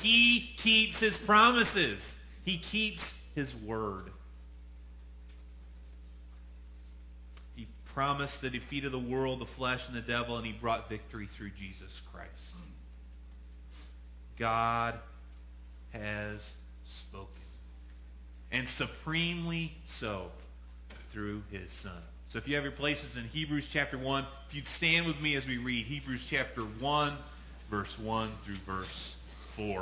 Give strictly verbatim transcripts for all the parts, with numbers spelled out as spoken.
he keeps his promises. He keeps his word. He promised the defeat of the world, the flesh, and the devil, and he brought victory through Jesus Christ. God has spoken. And supremely so through his Son. So if you have your places in Hebrews chapter one, if you'd stand with me as we read Hebrews chapter one, verse one through verse four.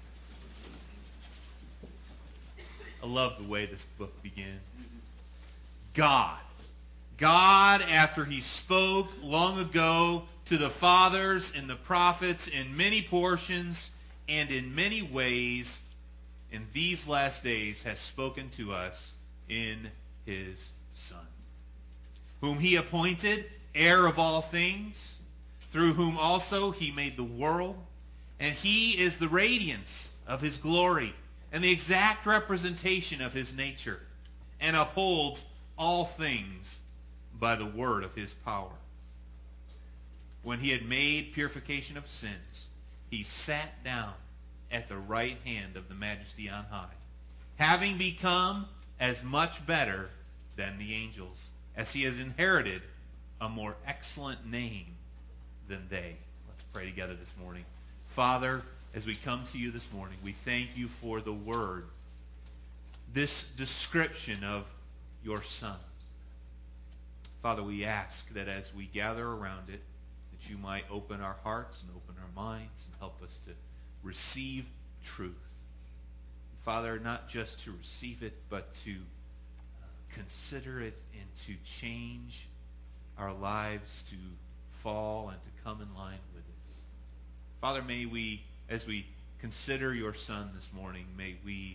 I love the way this book begins. God. God, after he spoke long ago to the fathers and the prophets in many portions and in many ways, in these last days has spoken to us in his Son, whom he appointed heir of all things, through whom also he made the world, and he is the radiance of his glory and the exact representation of his nature, and upholds all things by the word of his power. When he had made purification of sins, he sat down at the right hand of the Majesty on high, having become as much better than the angels, as he has inherited a more excellent name than they. Let's pray together this morning. Father, as we come to you this morning, we thank you for the word, this description of your Son. Father, we ask that as we gather around it, that you might open our hearts and open our minds and help us to receive truth. Father, not just to receive it, but to consider it and to change our lives, to fall and to come in line with it. Father, may we, as we consider your Son this morning, may we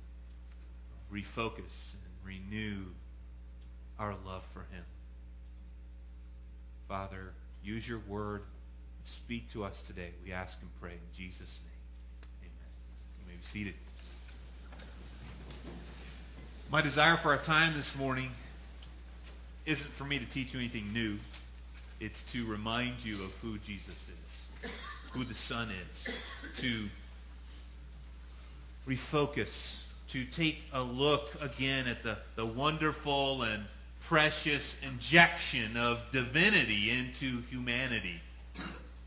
refocus and renew our love for him. Father, use your word. Speak to us today. We ask and pray in Jesus' name. Amen. You may be seated. My desire for our time this morning isn't for me to teach you anything new. It's to remind you of who Jesus is, who the Son is, to refocus, to take a look again at the, the wonderful and precious injection of divinity into humanity. To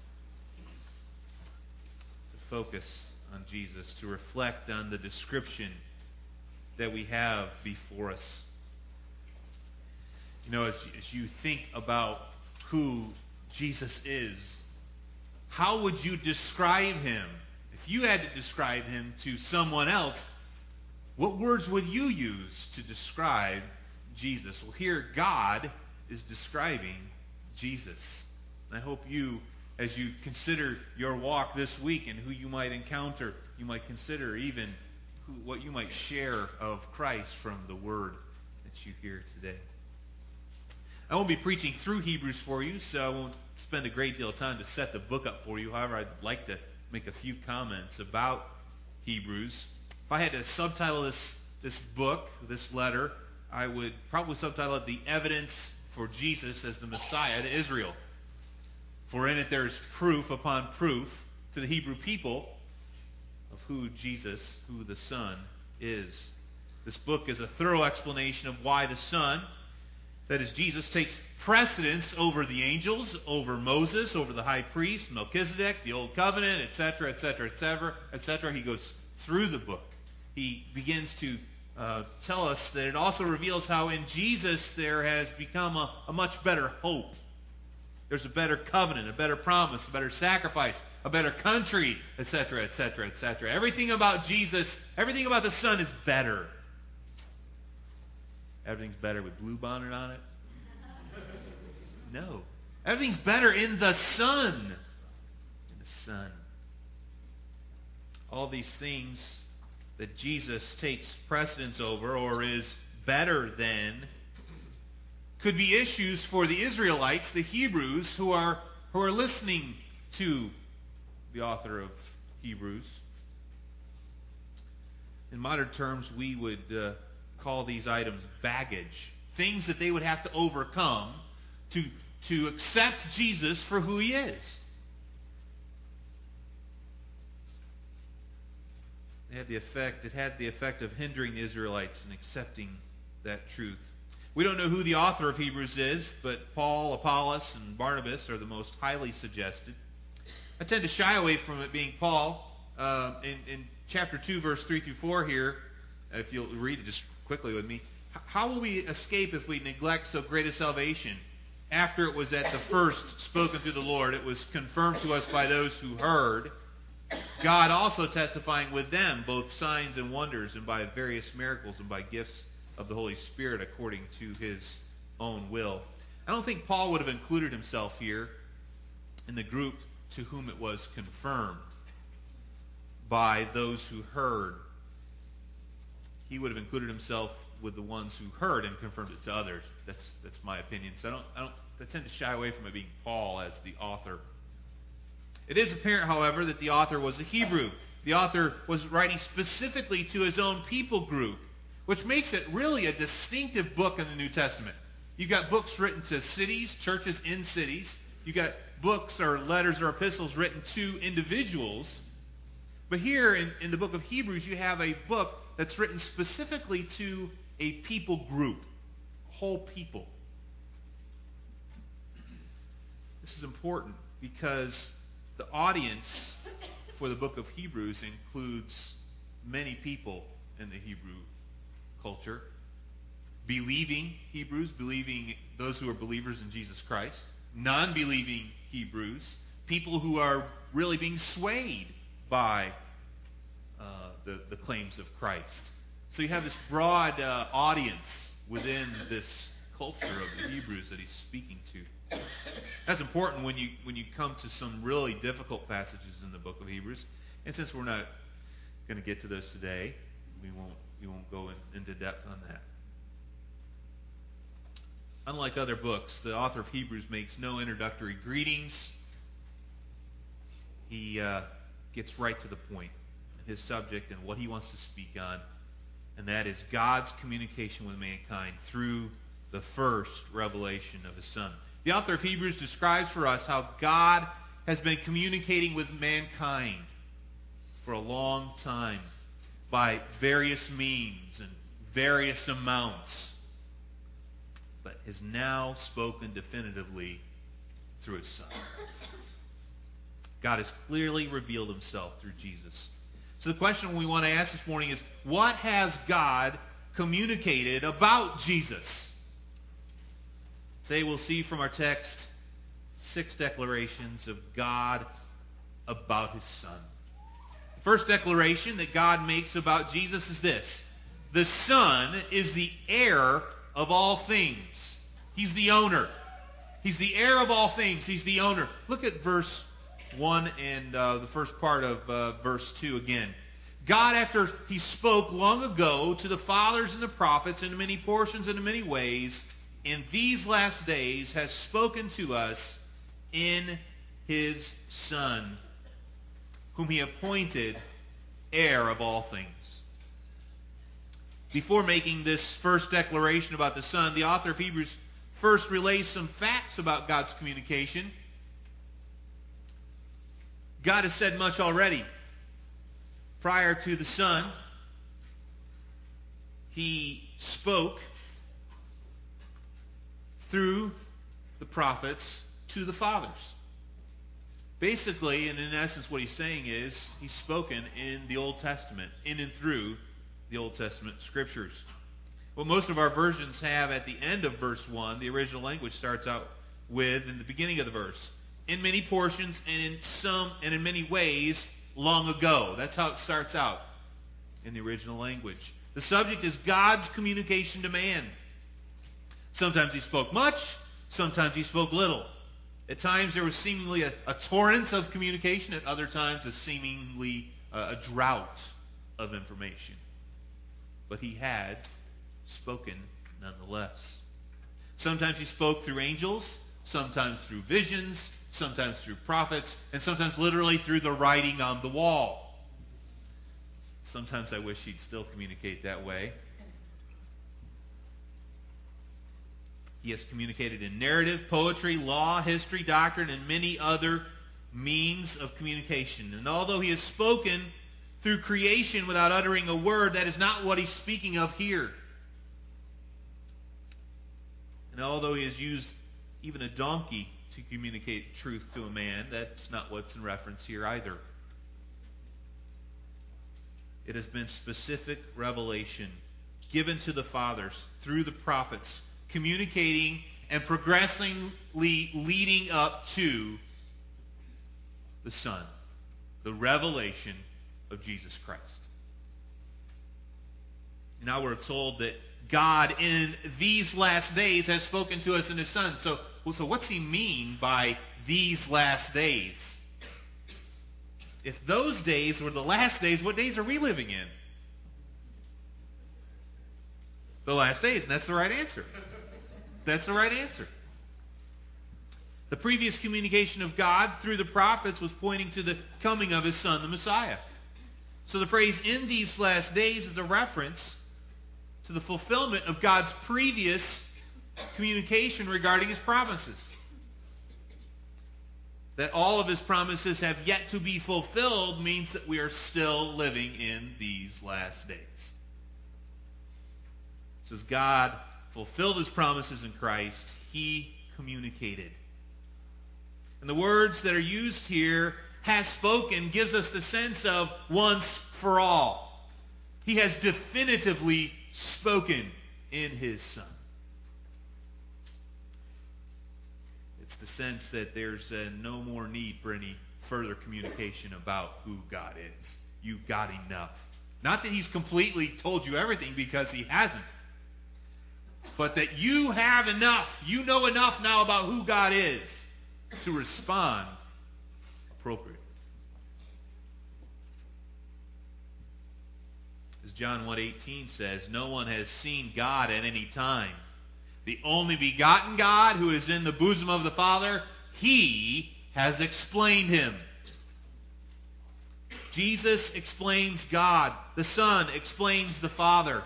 focus on Jesus, to reflect on the description that we have before us. You know, as, as you think about who Jesus is, how would you describe him? If you had to describe him to someone else, what words would you use to describe Jesus? Well, here God is describing Jesus. And I hope you, as you consider your walk this week and who you might encounter, you might consider even who, what you might share of Christ from the word that you hear today. I won't be preaching through Hebrews for you, so I won't spend a great deal of time to set the book up for you. However, I'd like to make a few comments about Hebrews. If I had to subtitle this, this book, this letter, I would probably subtitle it The Evidence for Jesus as the Messiah to Israel. For in it there is proof upon proof to the Hebrew people of who Jesus, who the Son is. This book is a thorough explanation of why the Son, that is Jesus, takes precedence over the angels, over Moses, over the high priest, Melchizedek, the Old Covenant, et cetera, et cetera, et cetera, et cetera. He goes through the book. He begins to uh, tell us that it also reveals how in Jesus there has become a, a much better hope. There's a better covenant, a better promise, a better sacrifice, a better country, et cetera, et cetera, et cetera. Everything about Jesus, everything about the Son is better. Everything's better with Blue Bonnet on it? No. Everything's better in the Son. In the Son. All these things that Jesus takes precedence over or is better than could be issues for the Israelites, the Hebrews, who are, who are listening to the author of Hebrews. In modern terms, we would uh, call these items baggage. Things that they would have to overcome to, to accept Jesus for who he is. It had the effect, it had the effect of hindering the Israelites in accepting that truth. We don't know who the author of Hebrews is, but Paul, Apollos, and Barnabas are the most highly suggested. I tend to shy away from it being Paul. Uh, in, in chapter two, verse three through four here, if you'll read it just quickly with me, how will we escape if we neglect so great a salvation? After it was at the first spoken through the Lord, it was confirmed to us by those who heard, God also testifying with them, both signs and wonders, and by various miracles, and by gifts of the Holy Spirit according to his own will. I don't think Paul would have included himself here in the group to whom it was confirmed by those who heard. He would have included himself with the ones who heard and confirmed it to others. That's that's my opinion. So I don't I don't I tend to shy away from it being Paul as the author. It is apparent, however, that the author was a Hebrew. The author was writing specifically to his own people group, which makes it really a distinctive book in the New Testament. You've got books written to cities, churches in cities. You've got books or letters or epistles written to individuals. But here in, in the book of Hebrews, you have a book that's written specifically to a people group, a whole people. This is important because the audience for the book of Hebrews includes many people in the Hebrew culture. Believing Hebrews, believing those who are believers in Jesus Christ. Non-believing Hebrews, people who are really being swayed by uh, the, the claims of Christ. So you have this broad uh, audience within this culture of the Hebrews that he's speaking to. That's important when you when you come to some really difficult passages in the book of Hebrews. And since we're not going to get to those today, we won't we won't go in, into depth on that. Unlike other books, the author of Hebrews makes no introductory greetings. He uh, gets right to the point, his subject and what he wants to speak on, and that is God's communication with mankind through the first revelation of his Son. The author of Hebrews describes for us how God has been communicating with mankind for a long time by various means and various amounts, but has now spoken definitively through his Son. God has clearly revealed himself through Jesus. So the question we want to ask this morning is, what has God communicated about Jesus? Today we'll see from our text six declarations of God about his Son. The first declaration that God makes about Jesus is this: the Son is the heir of all things. He's the owner. He's the heir of all things. He's the owner. Look at verse one and uh, the first part of uh, verse two again. God, after he spoke long ago to the fathers and the prophets in many portions and in many ways, in these last days has spoken to us in his Son, whom he appointed heir of all things. Before making this first declaration about the Son, the author of Hebrews first relays some facts about God's communication. God has said much already. Prior to the Son, he spoke through the prophets to the fathers. Basically, and in essence, what he's saying is he's spoken in the Old Testament, in and through the Old Testament scriptures. What most of our versions have at the end of verse one, the original language starts out with, in the beginning of the verse, in many portions and in some and in many ways long ago. That's how it starts out in the original language. The subject is God's communication to man. Sometimes he spoke much, sometimes he spoke little. At times there was seemingly a, a torrent of communication, at other times a seemingly uh, a drought of information. But he had spoken nonetheless. Sometimes he spoke through angels, sometimes through visions, sometimes through prophets, and sometimes literally through the writing on the wall. Sometimes I wish he'd still communicate that way. He has communicated in narrative, poetry, law, history, doctrine, and many other means of communication. And although he has spoken through creation without uttering a word. That is not what he's speaking of here. And although he has used even a donkey to communicate truth to a man, that's not what's in reference here either. It has been specific revelation given to the fathers through the prophets, communicating and progressively leading up to the Son, the revelation of Jesus Christ. Now we're told that God in these last days has spoken to us in His Son. So, so what's He mean by these last days? If those days were the last days, what days are we living in? The last days, and that's the right answer. That's the right answer. The previous communication of God through the prophets was pointing to the coming of His Son, the Messiah. So the phrase "in these last days" is a reference to the fulfillment of God's previous communication regarding His promises. That all of His promises have yet to be fulfilled means that we are still living in these last days. So as God fulfilled His promises in Christ, He communicated. And the words that are used here, "has spoken," gives us the sense of once for all. He has definitively spoken in His Son. It's the sense that there's uh, no more need for any further communication about who God is. You've got enough. Not that He's completely told you everything, because He hasn't. But that you have enough. You know enough now about who God is to respond appropriately. As John one eighteen says, no one has seen God at any time. The only begotten God who is in the bosom of the Father, He has explained Him. Jesus explains God. The Son explains the Father.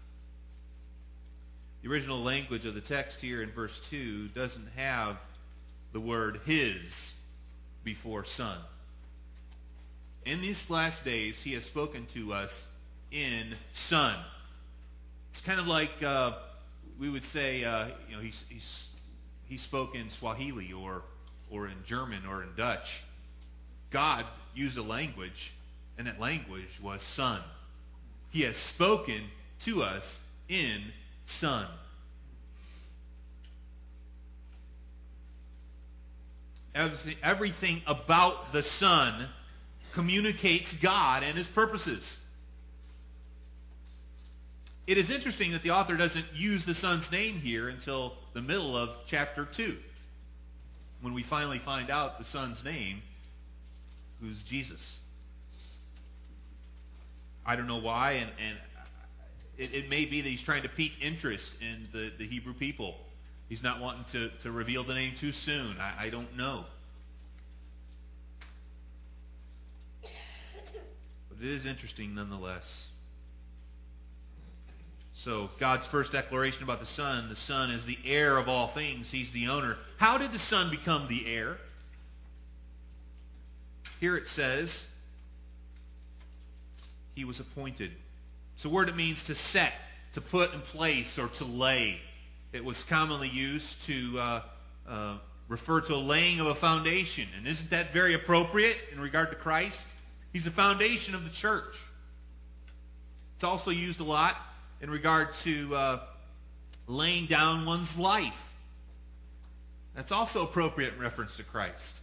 The original language of the text here in verse two doesn't have the word "His" before Son. In these last days, He has spoken to us in Son. It's kind of like uh, we would say, uh, you know, he's, he's, he spoke in Swahili or, or in German or in Dutch. God used a language, and that language was Son. He has spoken to us in Son. Everything, everything about the Son communicates God and His purposes. It is interesting that the author doesn't use the Son's name here until the middle of chapter two, when we finally find out the Son's name, who's Jesus. I don't know why, and, and it, it may be that He's trying to pique interest in the, the Hebrew people. He's not wanting to, to reveal the name too soon. I, I don't know. But it is interesting nonetheless. So, God's first declaration about the Son, the Son is the heir of all things. He's the owner. How did the Son become the heir? Here it says, He was appointed. It's a word that means to set, to put in place, or to lay. It was commonly used to uh, uh, refer to a laying of a foundation. And isn't that very appropriate in regard to Christ? He's the foundation of the church. It's also used a lot in regard to uh, laying down one's life. That's also appropriate in reference to Christ.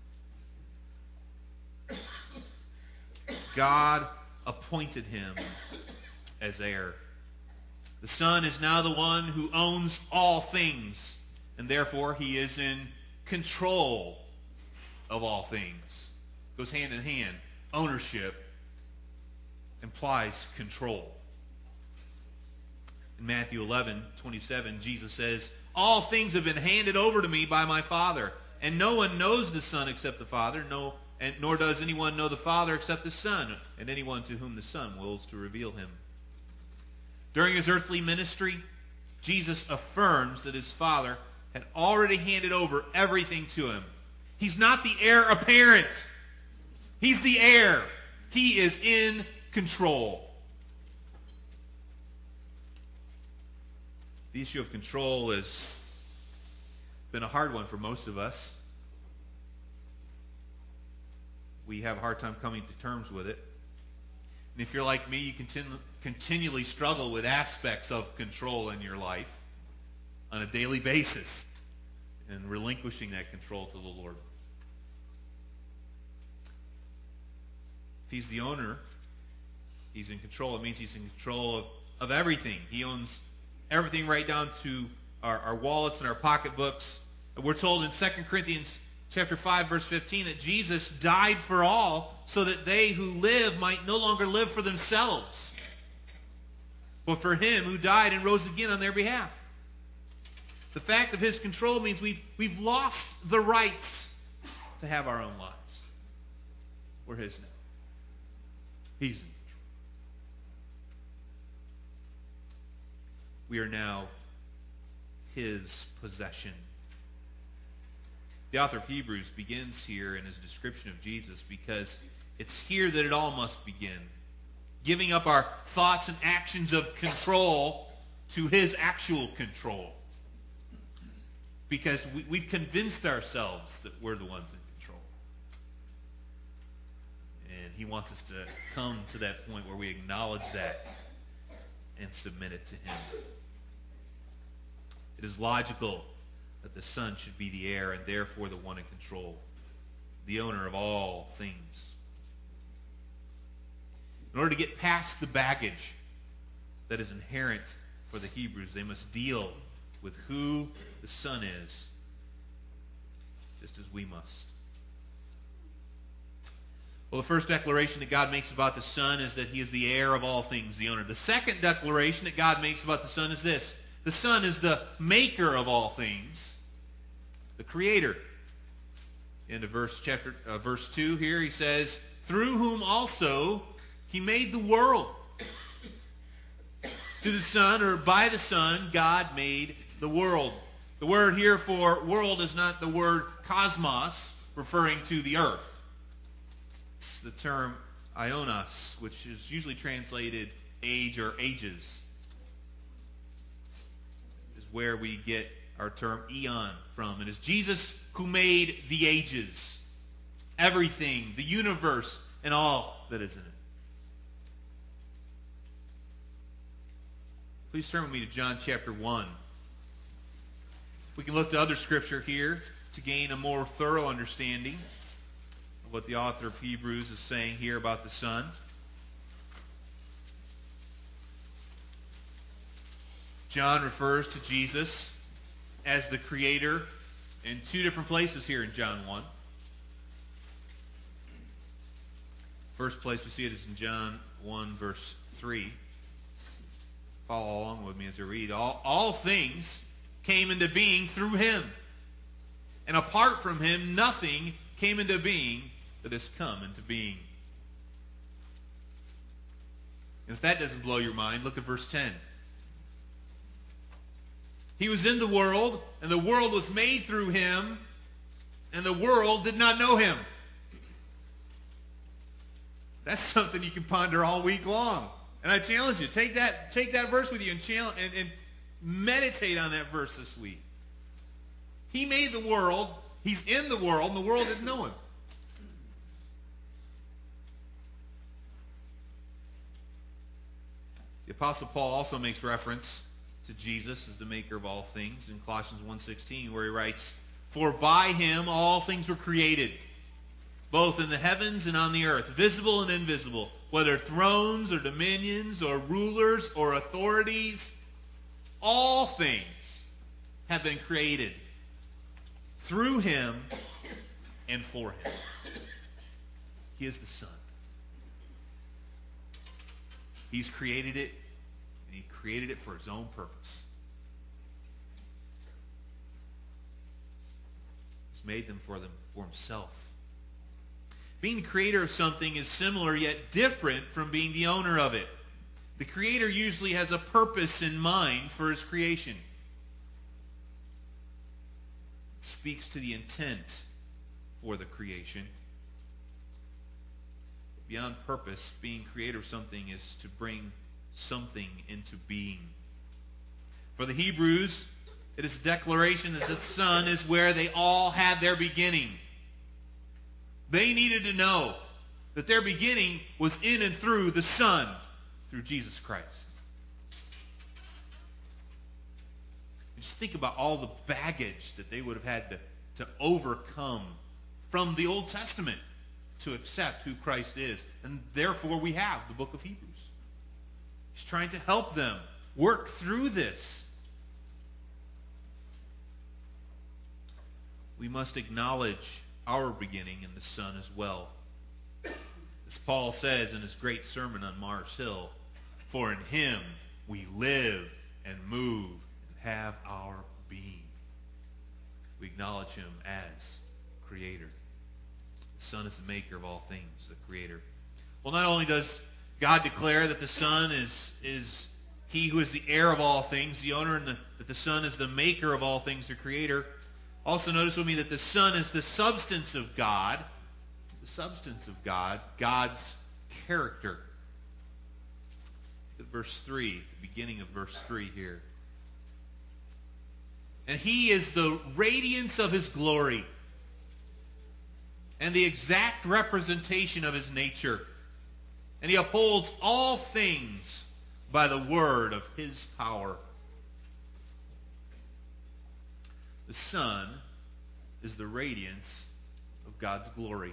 God appointed Him as heir. The Son is now the one who owns all things, and therefore He is in control of all things. It goes hand in hand. Ownership implies control. In Matthew eleven twenty-seven, Jesus says, "All things have been handed over to me by my Father, and no one knows the Son except the Father, no, and nor does anyone know the Father except the Son, and anyone to whom the Son wills to reveal Him." During His earthly ministry, Jesus affirms that His Father had already handed over everything to Him. He's not the heir apparent. He's the heir. He is in control. The issue of control has been a hard one for most of us. We have a hard time coming to terms with it. And if you're like me, you continu- continually struggle with aspects of control in your life on a daily basis and relinquishing that control to the Lord. If He's the owner, He's in control. It means He's in control of, of everything. He owns everything right down to our, our wallets and our pocketbooks. We're told in Second Corinthians chapter five, verse fifteen, that Jesus died for all so that they who live might no longer live for themselves, but for Him who died and rose again on their behalf. The fact of His control means we've, we've lost the rights to have our own lives. We're His now. He's in control. We are now His possession. The author of Hebrews begins here in his description of Jesus because it's here that it all must begin. Giving up our thoughts and actions of control to His actual control. Because we, we've convinced ourselves that we're the ones in control. And He wants us to come to that point where we acknowledge that and submit it to Him. It is logical that the Son should be the heir and therefore the one in control, the owner of all things. In order to get past the baggage that is inherent for the Hebrews, they must deal with who the Son is, just as we must. Well, the first declaration that God makes about the Son is that He is the heir of all things, the owner. The second declaration that God makes about the Son is this: the Son is the maker of all things, the creator. In verse chapter uh, verse two here, he says, "Through whom also He made the world." Through the Son, or by the Son, God made the world. The word here for world is not the word cosmos, referring to the earth. It's the term ionos, which is usually translated age or ages. Is where we get our term eon from. It is Jesus who made the ages, everything, the universe, and all that is in it. Please turn with me to John chapter one. We can look to other scripture here to gain a more thorough understanding of what the author of Hebrews is saying here about the Son. John refers to Jesus as the Creator in two different places here in John one. First place we see it is in John one, verse three. Follow along with me as I read. All, all things came into being through Him. And apart from Him, nothing came into being that has come into being. And if that doesn't blow your mind, look at verse ten. He was in the world, and the world was made through Him, and the world did not know Him. That's something you can ponder all week long. And I challenge you, take that, take that verse with you and, challenge, and, and meditate on that verse this week. He made the world, He's in the world, and the world didn't know Him. The Apostle Paul also makes reference to Jesus as the maker of all things in Colossians one sixteen, where he writes, "For by Him all things were created, both in the heavens and on the earth, visible and invisible, whether thrones or dominions or rulers or authorities, all things have been created through Him and for Him." He is the Son. He's created it, and He created it for His own purpose. He's made them for them for Himself. Being the creator of something is similar yet different from being the owner of it. The Creator usually has a purpose in mind for His creation. It speaks to the intent for the creation. beyond purpose, being creator of something is to bring something into being. For the Hebrews, it is a declaration that the Son is where they all had their beginning. They needed to know that their beginning was in and through the Son, through Jesus Christ. Just think about all the baggage that they would have had to, to overcome from the Old Testament to accept who Christ is. And therefore we have the book of Hebrews. He's trying to help them work through this. We must acknowledge our beginning in the Son as well. As Paul says in his great sermon on Mars Hill, for in him we live and move and have our being. We acknowledge him as creator. The Son is the maker of all things, the creator. Well, not only does God declare that the Son is, is he who is the heir of all things, the owner, and the, that the Son is the maker of all things, the creator. Also notice with me that the Son is the substance of God. The substance of God, God's character. Look at verse three, the beginning of verse three here. And he is the radiance of his glory and the exact representation of his nature. And he upholds all things by the word of his power. The Son is the radiance of God's glory.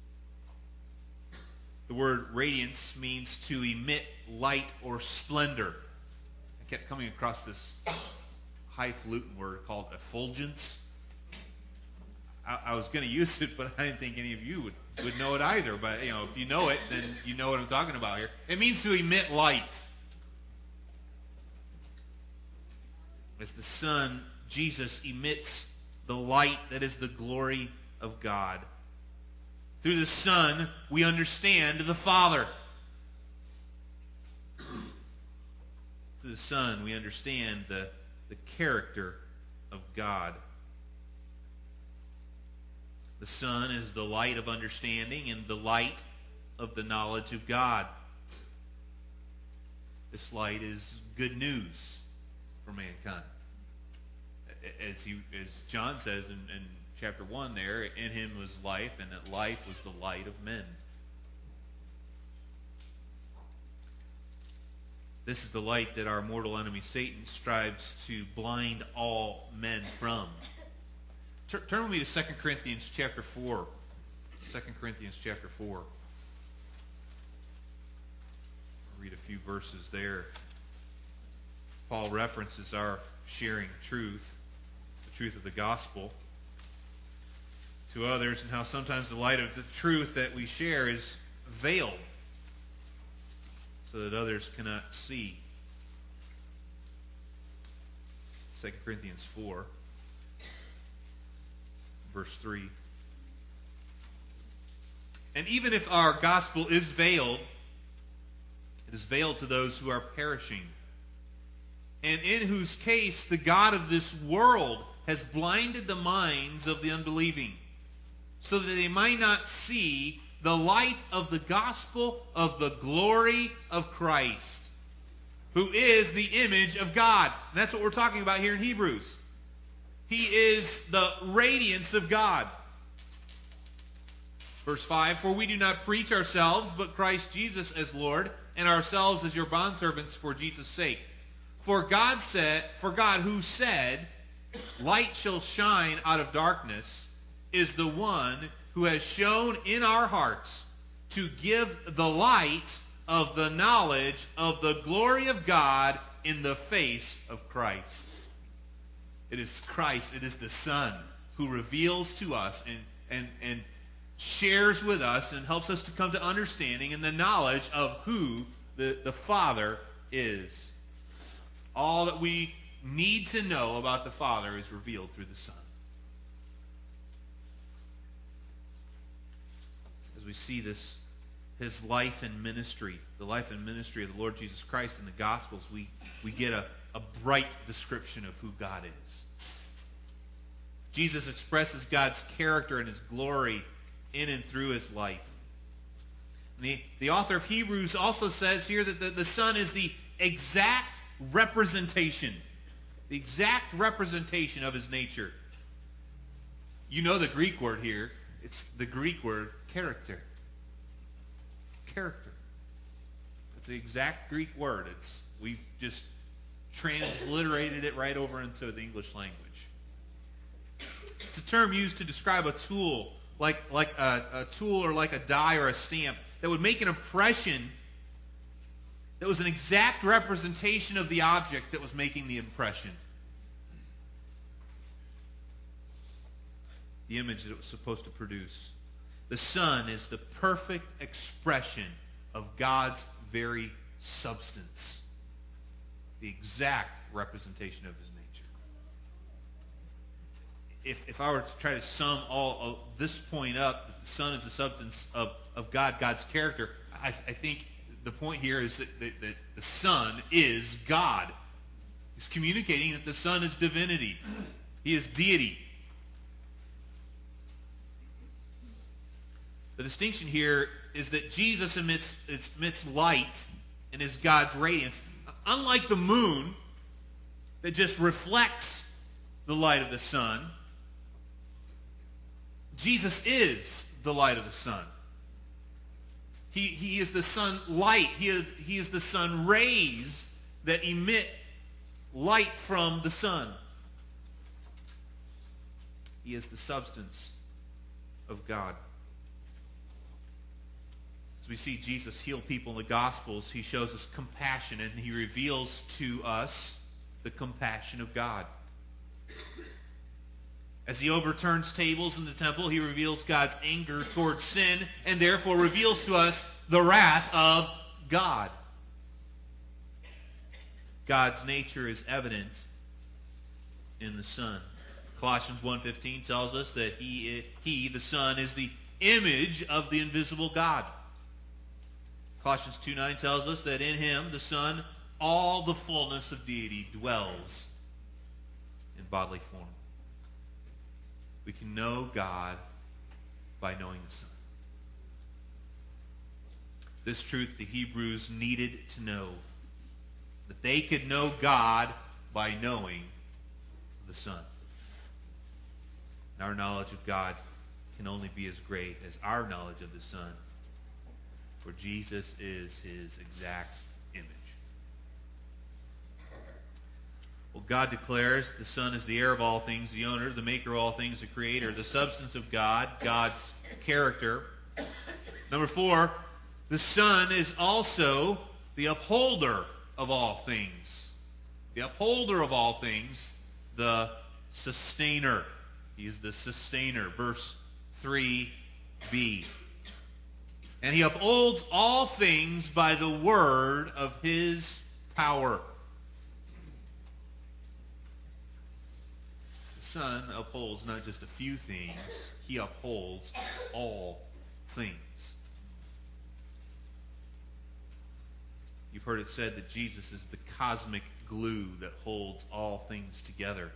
The word radiance means to emit light or splendor. I kept coming across this highfalutin word called effulgence. I, I was going to use it, but I didn't think any of you would, would know it either. But you know, if you know it, then you know what I'm talking about here. It means to emit light. As the Son, Jesus, emits the light that is the glory of God. Through the Son, we understand the Father. Through the Son, we understand the, the character of God. The Son is the light of understanding and the light of the knowledge of God. This light is good news for mankind. As, he, as John says in, in chapter one there, in him was life, and that life was the light of men. This is the light that our mortal enemy Satan strives to blind all men from. Tur- turn with me to Second Corinthians chapter four. Second Corinthians chapter four. I'll read a few verses there. Paul references our sharing truth, the truth of the gospel, to others, and how sometimes the light of the truth that we share is veiled so that others cannot see. Second Corinthians four, verse three. And even if our gospel is veiled, it is veiled to those who are perishing, and in whose case the God of this world has blinded the minds of the unbelieving, so that they might not see the light of the gospel of the glory of Christ, who is the image of God. And that's what we're talking about here in Hebrews. He is the radiance of God. Verse five, for we do not preach ourselves, but Christ Jesus as Lord, and ourselves as your bondservants for Jesus' sake. For God said, for God who said, light shall shine out of darkness, is the one who has shown in our hearts to give the light of the knowledge of the glory of God in the face of Christ. It is Christ, it is the Son who reveals to us and, and, and shares with us and helps us to come to understanding and the knowledge of who the, the Father is. All that we need to know about the Father is revealed through the Son. As we see this, his life and ministry, the life and ministry of the Lord Jesus Christ in the Gospels, we, we get a, a bright description of who God is. Jesus expresses God's character and his glory in and through his life. The, the author of Hebrews also says here that the, the Son is the exact representation, the exact representation of his nature. You know the Greek word here. It's the Greek word character. Character. It's the exact Greek word. It's we've just transliterated it right over into the English language. It's a term used to describe a tool, like like a, a tool or like a die or a stamp that would make an impression that was an exact representation of the object that was making the impression. The image that it was supposed to produce. The Son is the perfect expression of God's very substance. The exact representation of his nature. If, if I were to try to sum all of this point up, the Son is the substance of, of God, God's character, I, I think the point here is that, that, that the Son is God. He's communicating that the Son is divinity. He is deity. The distinction here is that Jesus emits, emits light and is God's radiance. Unlike the moon that just reflects the light of the sun, Jesus is the light of the sun. He, he is the sun light. He is, he is the sun rays that emit light from the sun. He is the substance of God. As we see Jesus heal people in the Gospels, he shows us compassion, and he reveals to us the compassion of God. As he overturns tables in the temple, he reveals God's anger towards sin, and therefore reveals to us the wrath of God. God's nature is evident in the Son. Colossians one fifteen tells us that he, he, the Son, is the image of the invisible God. Colossians two nine tells us that in him, the Son, all the fullness of deity dwells in bodily form. We can know God by knowing the Son. This truth the Hebrews needed to know. That they could know God by knowing the Son. And our knowledge of God can only be as great as our knowledge of the Son. For Jesus is his exact image. Well, God declares the Son is the heir of all things, the owner, the maker of all things, the creator, the substance of God, God's character. Number four, the Son is also the upholder of all things. The upholder of all things, the sustainer. He is the sustainer. Verse three b. And he upholds all things by the word of his power. The Son upholds not just a few things, he upholds all things. You've heard it said that Jesus is the cosmic glue that holds all things together.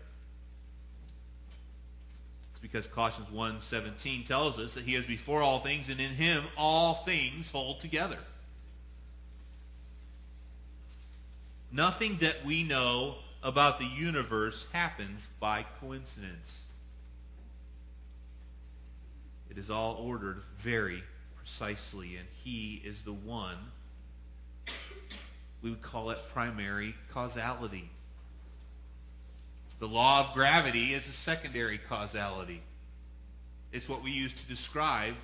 It's because Colossians one seventeen tells us that he is before all things, and in him all things hold together. Nothing that we know about the universe happens by coincidence. It is all ordered very precisely, and he is the one. We would call it primary causality. The law of gravity is a secondary causality. It's what we use to describe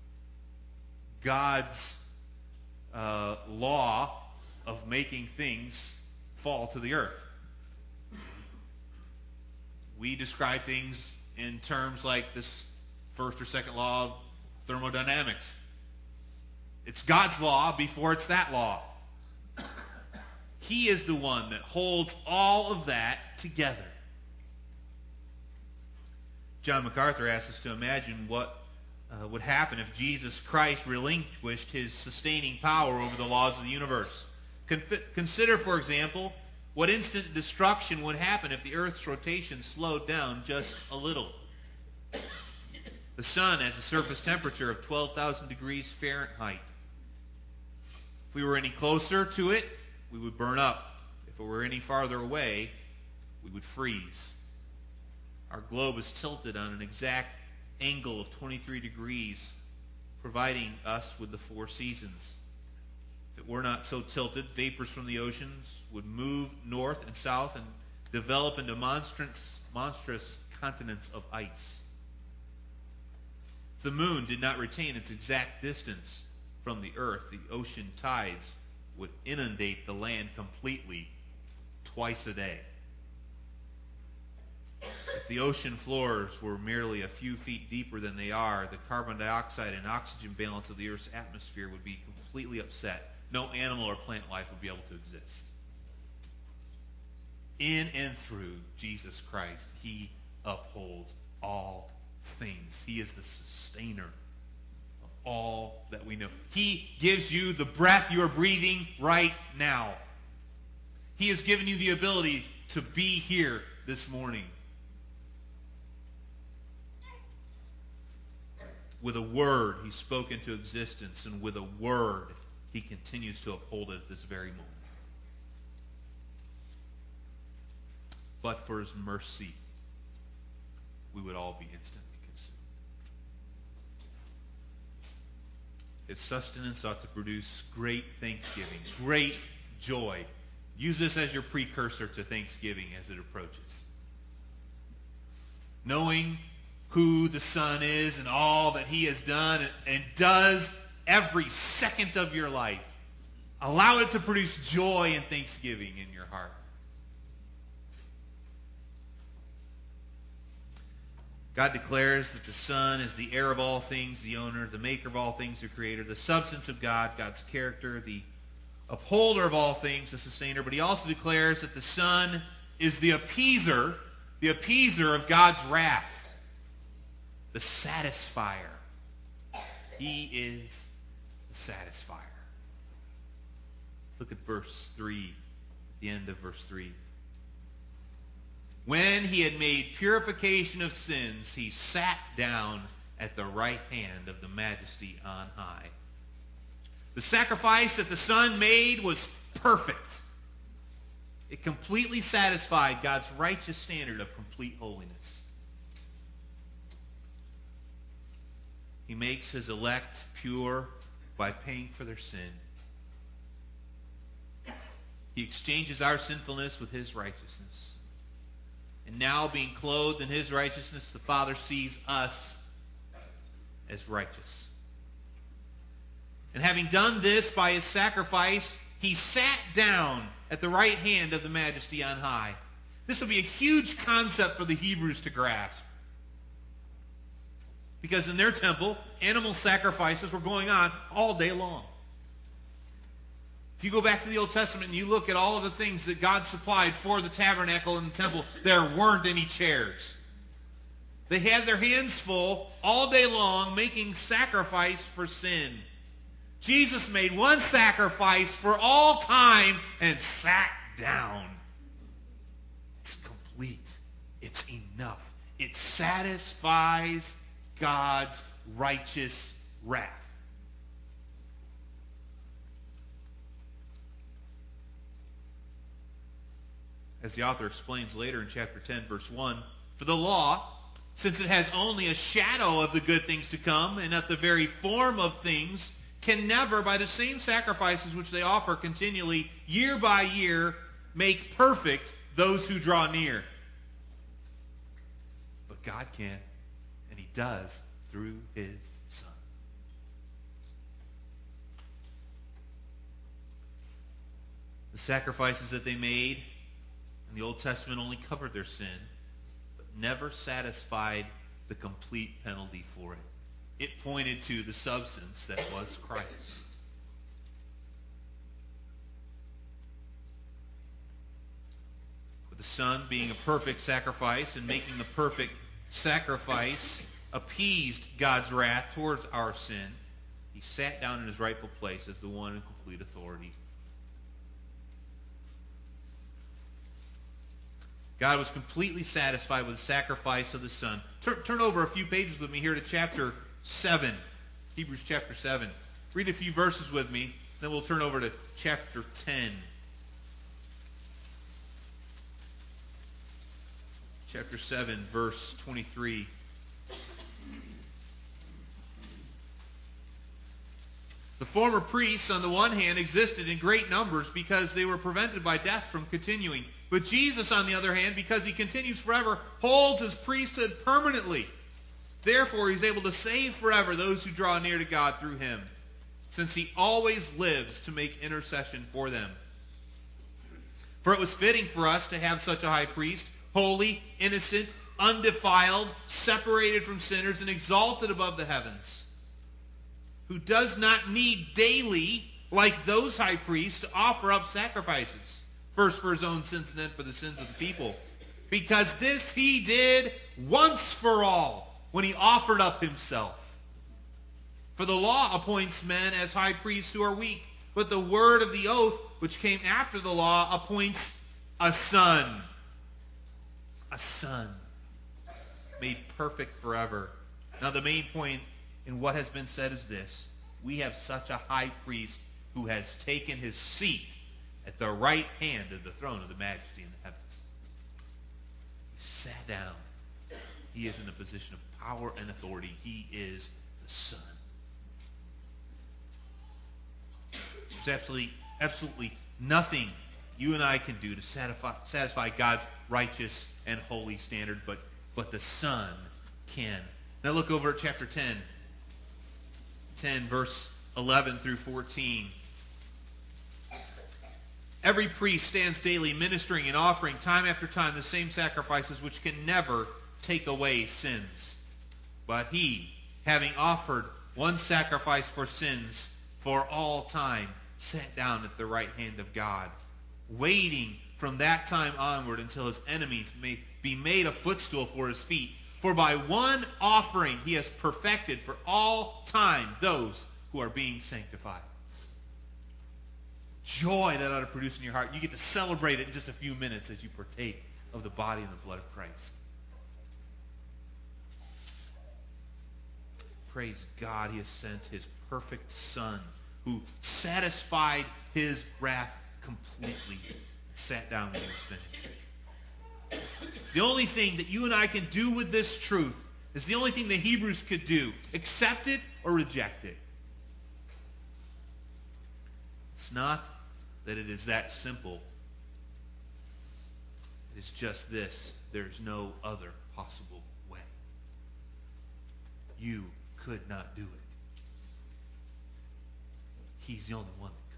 God's uh, law of making things fall to the earth. We describe things in terms like this first or second law of thermodynamics. It's God's law before it's that law. He is the one that holds all of that together. John MacArthur asks us to imagine what uh, would happen if Jesus Christ relinquished his sustaining power over the laws of the universe. Con- consider, for example, what instant destruction would happen if the Earth's rotation slowed down just a little. The sun has a surface temperature of twelve thousand degrees Fahrenheit. If we were any closer to it, we would burn up. If it were any farther away, we would freeze. Our globe is tilted on an exact angle of twenty-three degrees, providing us with the four seasons. If it were not so tilted, vapors from the oceans would move north and south and develop into monstrous, monstrous continents of ice. If the moon did not retain its exact distance from the earth, the ocean tides would inundate the land completely twice a day. If the ocean floors were merely a few feet deeper than they are, the carbon dioxide and oxygen balance of the Earth's atmosphere would be completely upset. No animal or plant life would be able to exist. In and through Jesus Christ, he upholds all things. He is the sustainer of all that we know. He gives you the breath you are breathing right now. He has given you the ability to be here this morning. With a word, he spoke into existence, and with a word, he continues to uphold it at this very moment. But for his mercy, we would all be instantly consumed. His sustenance ought to produce great thanksgiving, great joy. Use this as your precursor to Thanksgiving as it approaches. Knowing who the Son is and all that he has done and does every second of your life, allow it to produce joy and thanksgiving in your heart. God declares that the Son is the heir of all things, the owner, the maker of all things, the creator, the substance of God, God's character, the upholder of all things, the sustainer. But he also declares that the Son is the appeaser, the appeaser of God's wrath, the satisfier. He is the satisfier. Look at verse three, the end of verse three. When he had made purification of sins, he sat down at the right hand of the Majesty on high. The sacrifice that the Son made was perfect. It completely satisfied God's righteous standard of complete holiness. He makes his elect pure by paying for their sin. He exchanges our sinfulness with his righteousness. And now, being clothed in his righteousness, the Father sees us as righteous. And having done this by his sacrifice, he sat down at the right hand of the Majesty on high. This will be a huge concept for the Hebrews to grasp. Because in their temple, animal sacrifices were going on all day long. If you go back to the Old Testament and you look at all of the things that God supplied for the tabernacle and the temple, there weren't any chairs. They had their hands full all day long making sacrifice for sin. Jesus made one sacrifice for all time and sat down. It's complete. It's enough. It satisfies God's righteous wrath. As the author explains later in chapter ten, verse one, for the law, since it has only a shadow of the good things to come, and not the very form of things, can never, by the same sacrifices which they offer continually, year by year, make perfect those who draw near. But God can, and he does through his Son. The sacrifices that they made in the Old Testament only covered their sin, but never satisfied the complete penalty for it. It pointed to the substance that was Christ. With the Son being a perfect sacrifice and making the perfect sacrifice appeased God's wrath towards our sin, he sat down in his rightful place as the one in complete authority. God was completely satisfied with the sacrifice of the Son. Turn, turn over a few pages with me here to chapter seven. Hebrews chapter seven. Read a few verses with me. Then we'll turn over to chapter ten. Chapter seven, verse twenty-three. The former priests, on the one hand, existed in great numbers because they were prevented by death from continuing. But Jesus, on the other hand, because he continues forever, holds his priesthood permanently. Therefore, he's able to save forever those who draw near to God through him, since he always lives to make intercession for them. For it was fitting for us to have such a high priest, holy, innocent, undefiled, separated from sinners, and exalted above the heavens, who does not need daily, like those high priests, to offer up sacrifices, first for his own sins and then for the sins of the people. Because this he did once for all, when he offered up himself. For the law appoints men as high priests who are weak, but the word of the oath, which came after the law, appoints a son. A son made perfect forever. Now the main point in what has been said is this: we have such a high priest who has taken his seat at the right hand of the throne of the majesty in the heavens. He sat down. He is in a position of power and authority. He is the Son. There's absolutely, absolutely nothing you and I can do to satisfy, satisfy God's righteous and holy standard, but, but the Son can. Now look over at chapter ten. ten, verse eleven through fourteen. Every priest stands daily ministering and offering time after time the same sacrifices which can never take away sins. But he, having offered one sacrifice for sins for all time, sat down at the right hand of God, waiting from that time onward until his enemies may be made a footstool for his feet. For by one offering he has perfected for all time those who are being sanctified. Joy that ought to produce in your heart. You get to celebrate it in just a few minutes as you partake of the body and the blood of Christ. Praise God, he has sent his perfect Son, who satisfied his wrath completely, sat down when he was finished. The only thing that you and I can do with this truth is the only thing the Hebrews could do: accept it or reject it. It's not that it is that simple. It is just this: there's no other possible way. You could not do it. He's the only one that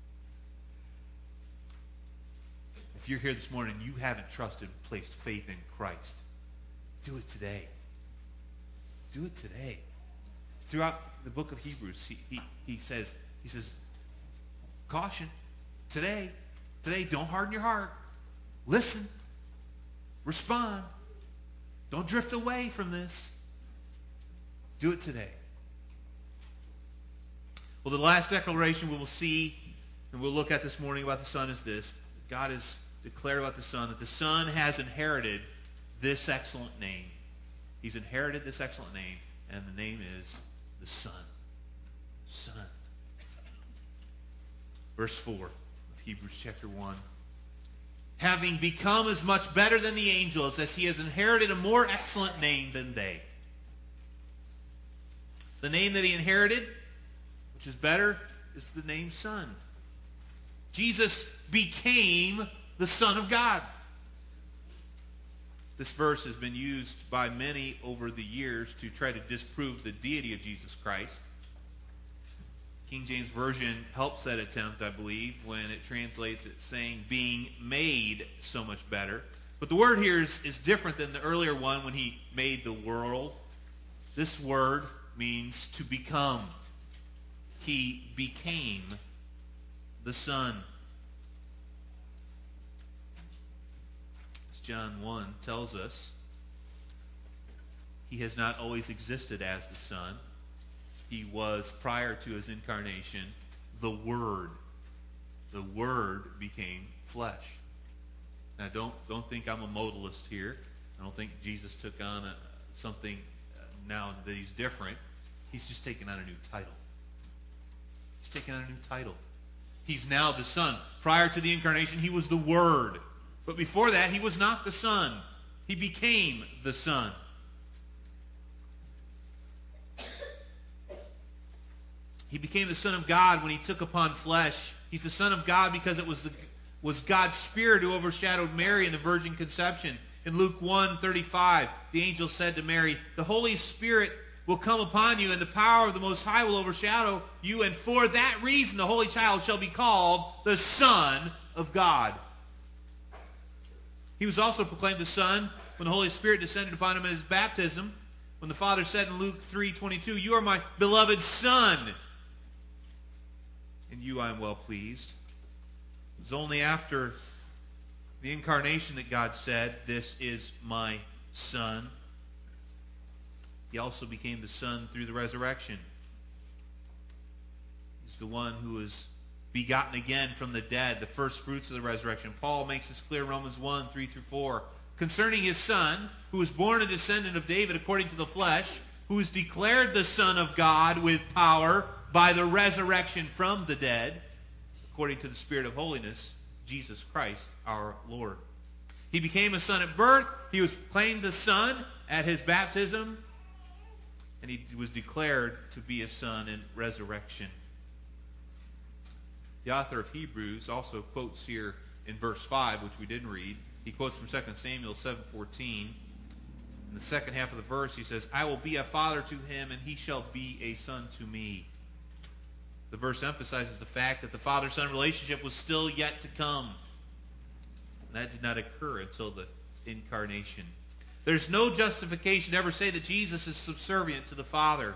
could. If you're here this morning and you haven't trusted and placed faith in Christ, do it today. Do it today. Throughout the book of Hebrews, he, he, he says, he says, caution, today, today, don't harden your heart. Listen. Respond. Don't drift away from this. Do it today. Well, the last declaration we will see and we'll look at this morning about the Son is this. God has declared about the Son that the Son has inherited this excellent name. He's inherited this excellent name, and the name is the Son. Son. Verse four of Hebrews chapter one. Having become as much better than the angels, as he has inherited a more excellent name than they. The name that he inherited, which is better, is the name Son. Jesus became the Son of God. This verse has been used by many over the years to try to disprove the deity of Jesus Christ. King James Version helps that attempt, I believe, when it translates it saying being made so much better. But the word here is, is different than the earlier one when he made the world. This word means to become. He became the Son. As John one tells us, he has not always existed as the Son. He was, prior to his incarnation, the Word. The Word became flesh. Now, don't don't think I'm a modalist here. I don't think Jesus took on a, something uh, now that he's different. He's just taken on a new title. He's taken on a new title. He's now the Son. Prior to the incarnation, he was the Word. But before that, he was not the Son. He became the Son. He became the Son of God when he took upon flesh. He's the Son of God because it was the was God's Spirit who overshadowed Mary in the virgin conception. In Luke one thirty-five, the angel said to Mary, "The Holy Spirit will come upon you, and the power of the Most High will overshadow you, and for that reason the Holy Child shall be called the Son of God." He was also proclaimed the Son when the Holy Spirit descended upon him in his baptism, when the Father said in Luke three twenty-two, "You are my beloved Son, in you I am well pleased." It was only after the incarnation that God said, "This is my Son." He also became the Son through the resurrection. He's the one who was begotten again from the dead, the first fruits of the resurrection. Paul makes this clear in Romans one, three through four. Concerning his Son, who was born a descendant of David according to the flesh, who is declared the Son of God with power by the resurrection from the dead, according to the Spirit of holiness, Jesus Christ our Lord. He became a son at birth. He was proclaimed the Son at his baptism. And he was declared to be a son in resurrection. The author of Hebrews also quotes here in verse five, which we didn't read. He quotes from Second Samuel seven fourteen. In the second half of the verse, he says, "I will be a father to him, and he shall be a son to me." The verse emphasizes the fact that the father-son relationship was still yet to come. And that did not occur until the incarnation. There's no justification to ever say that Jesus is subservient to the Father.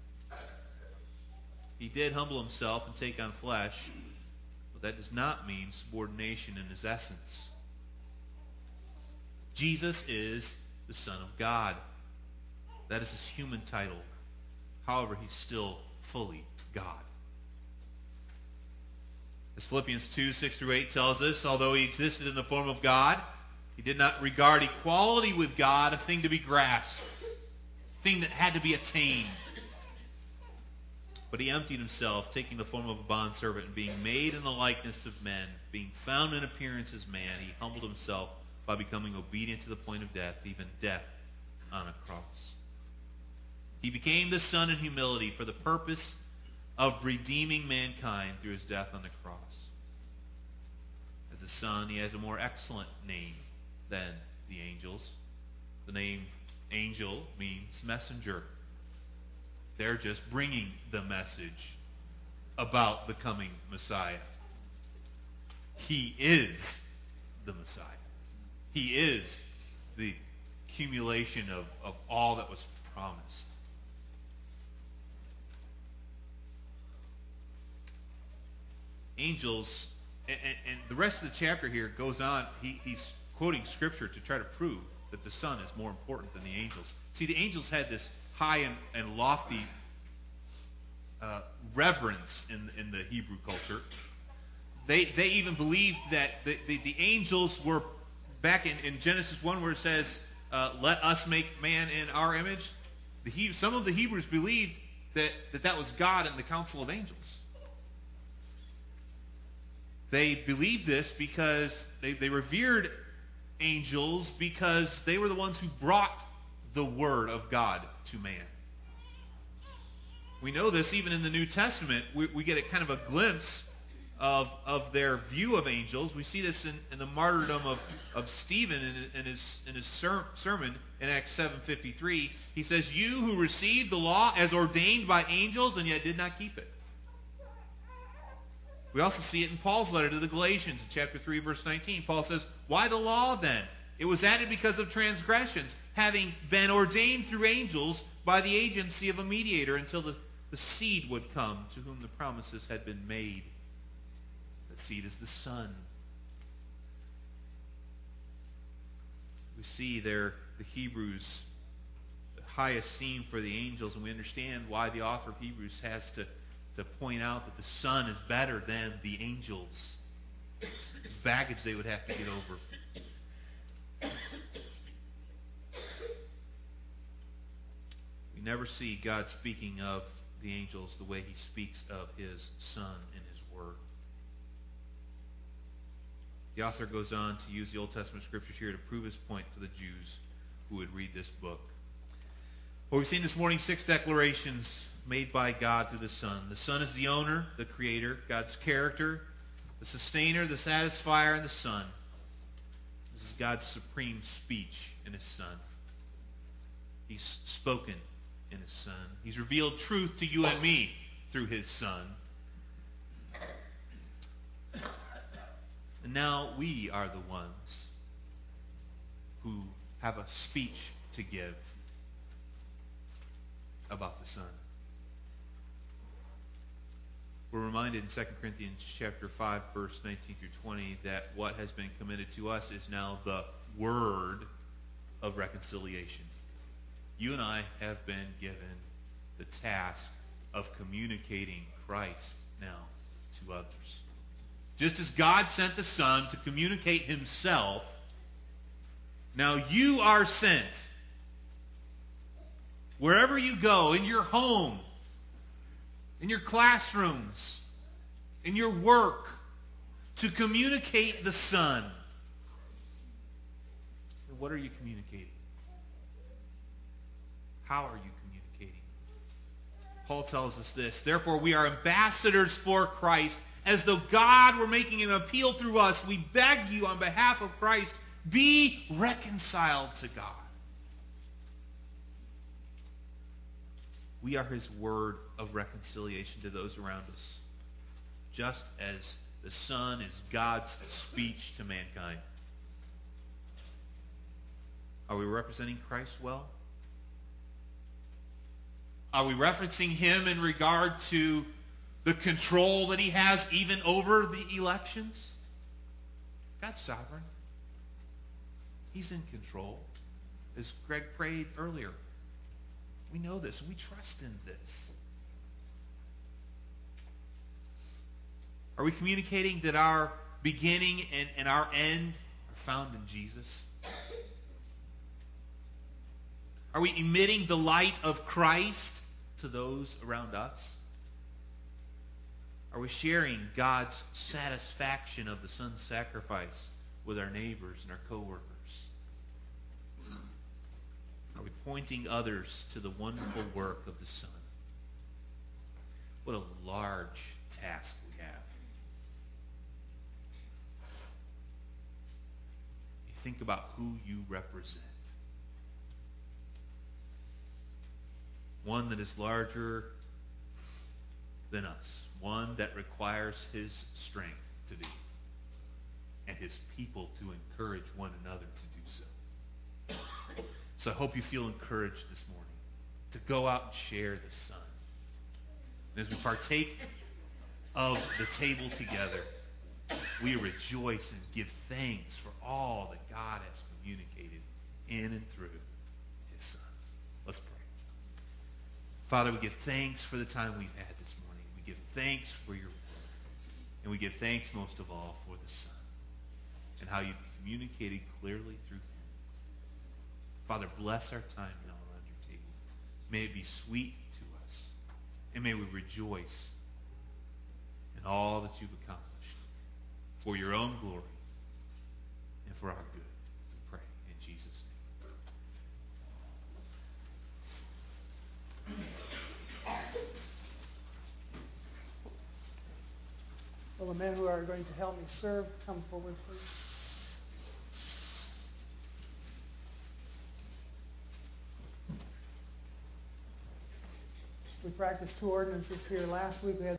He did humble himself and take on flesh, but that does not mean subordination in his essence. Jesus is the Son of God. That is his human title. However, he's still fully God. As Philippians two, six through eight tells us, although he existed in the form of God, he did not regard equality with God a thing to be grasped, a thing that had to be attained. But he emptied himself, taking the form of a bondservant, and being made in the likeness of men, being found in appearance as man, he humbled himself by becoming obedient to the point of death, even death on a cross. He became the Son in humility for the purpose of redeeming mankind through his death on the cross. As the Son, he has a more excellent name than the angels. The name angel means messenger. They're just bringing the message about the coming Messiah. He is the Messiah. He is the accumulation of, of all that was promised. Angels, and, and, and the rest of the chapter here goes on. He, he's quoting Scripture to try to prove that the Son is more important than the angels. See, the angels had this high and, and lofty uh, reverence in, in the Hebrew culture. They, they even believed that the, the, the angels were, back in, in Genesis one where it says, uh, let us make man in our image. The he, some of the Hebrews believed that, that that was God in the council of angels. They believed this because they, they revered angels because they were the ones who brought the Word of God to man. We know this even in the New Testament. We, we get a kind of a glimpse of, of their view of angels. We see this in, in the martyrdom of, of Stephen in, in his, in his ser- sermon in Acts seven fifty-three. He says, "You who received the law as ordained by angels and yet did not keep it." We also see it in Paul's letter to the Galatians in chapter three, verse nineteen. Paul says, "Why the law then? It was added because of transgressions, having been ordained through angels by the agency of a mediator until the, the seed would come to whom the promises had been made." That seed is the Son. We see there the Hebrews' high esteem for the angels, and we understand why the author of Hebrews has to to point out that the Son is better than the angels. It's baggage they would have to get over. We never see God speaking of the angels the way he speaks of his Son in his Word. The author goes on to use the Old Testament scriptures here to prove his point to the Jews who would read this book. Well, we've seen this morning six declarations made by God through the Son. The Son is the owner, the creator, God's character, the sustainer, the satisfier, and the Son. This is God's supreme speech in his Son. He's spoken in his Son. He's revealed truth to you and me through his Son. And now we are the ones who have a speech to give about the Son. We're reminded in Second Corinthians chapter five, verse nineteen through twenty, that what has been committed to us is now the word of reconciliation. You and I have been given the task of communicating Christ now to others. Just as God sent the Son to communicate himself, now you are sent. Wherever you go, in your home, in your classrooms, in your work, to communicate the Son. And what are you communicating? How are you communicating? Paul tells us this. Therefore, we are ambassadors for Christ. As though God were making an appeal through us, we beg you on behalf of Christ, be reconciled to God. We are his word of reconciliation to those around us, just as the Son is God's speech to mankind. Are we representing Christ well? Are we referencing him in regard to the control that he has even over the elections? God's sovereign. He's in control. As Greg prayed earlier, we know this and we trust in this. Are we communicating that our beginning and, and our end are found in Jesus? Are we emitting the light of Christ to those around us? Are we sharing God's satisfaction of the Son's sacrifice with our neighbors and our co-workers? Are we pointing others to the wonderful work of the Son? What a large task we have. You think about who you represent. One that is larger than us. One that requires his strength to be. And his people to encourage one another to do so. So I hope you feel encouraged this morning to go out and share the Son. And as we partake of the table together, we rejoice and give thanks for all that God has communicated in and through his Son. Let's pray. Father, we give thanks for the time we've had this morning. We give thanks for your word. And we give thanks most of all for the Son and how you communicated clearly through him. Father, bless our time now around your table. May it be sweet to us. And may we rejoice in all that you've accomplished for your own glory and for our good. We pray in Jesus' name. Will the men who are going to help me serve come forward, please? We practiced two ordinances here last week. We had